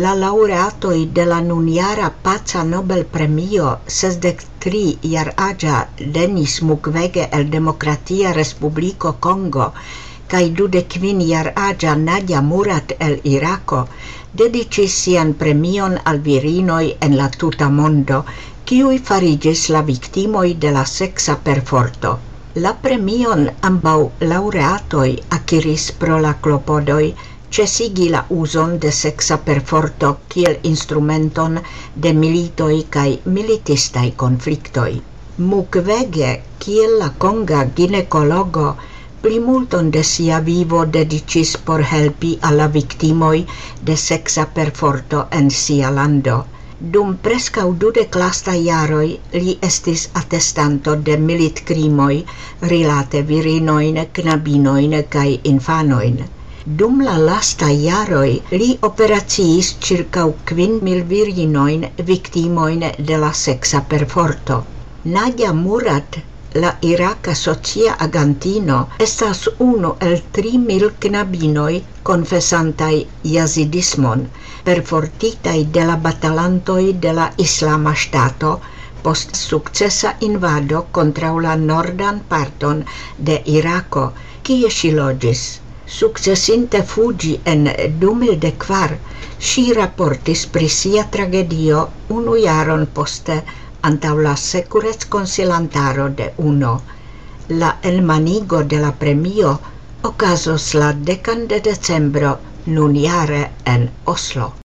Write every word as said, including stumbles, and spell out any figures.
La laureatoj de la nunjara paca Nobel-premio sesdek tri jaraĝa Denis Mukwege el Demokratia Respubliko Kongo kaj dudek kvin jaraĝa Nadia Murad el Irako dediĉis sian premion al virinoj en la tuta mondo, kiuj fariĝis la viktimoj de la seksa perforto. La premion ambaŭ laureatoj akiris pro la klopodoj ĉesigi la uzon de seksa perforto kiel instrumenton de militoj kaj militistaj konfliktoj. Mukwege, kiel la konga ginekologo, plimulton de sia vivo dediĉis por helpi al la viktimoj de seksa perforto en sia lando. Dum preskaŭ dudek lastaj jaroj li estis atestanto de militkrimoj rilate virinojn, knabinojn kaj infanojn. Dum la lastaj jaroj li operaciis ĉirkaŭ kvin mil virinojn viktimojn de la seksa perforto. Nadia Murad, la iraka socia agantino, estas unu el tri mil knabinoj konfesantaj jazidismon, perfortitaj de la batalantoj de la Islama Ŝtato post sukcesa invado kontraŭ la nordan parton de Irako, kie ŝi loĝis. Sukcesinte fuĝi en du mil kvar, ŝi raportis pri sia tragedio unu jaron poste antaŭ la Sekureckonsilantaro de UNO. La enmanigo de la premio okazos la dekan de decembro nunjare en Oslo.